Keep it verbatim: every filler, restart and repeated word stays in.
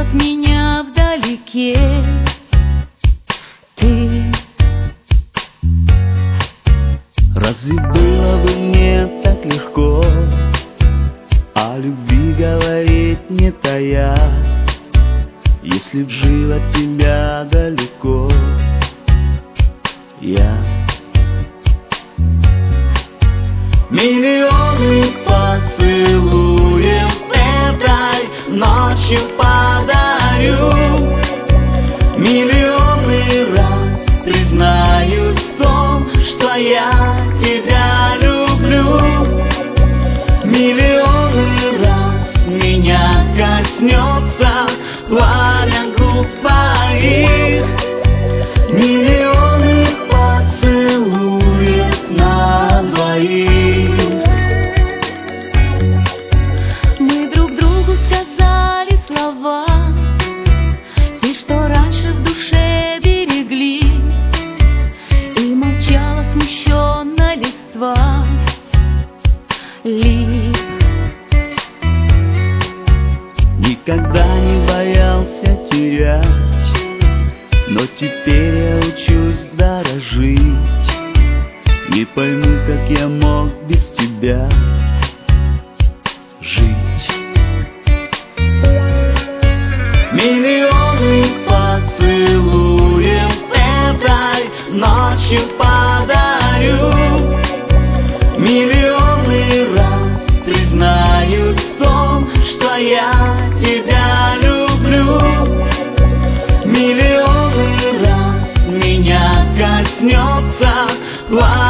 от меня вдалеке. Ты разве было бы мне так легко о любви говорить не тая, если б жил от тебя далеко я? Миллионы поцелуев этой ночью подарю, миллионы раз признаюсь в том, что я тебя люблю. Миллионы раз меня коснется пламя губ твоих, миллионы поцелуев на двоих. Мы друг другу сказали слова, и что раньше в душе берегли, и молчала смущенно листва лип. Никогда не боялся терять, но теперь я учусь дорожить. Не пойму, как я мог без тебя жить. Миллионы поцелуев этой ночью подарю, миллионы раз признаюсь в том, что я тебя люблю. Миллионы раз меня коснется пламя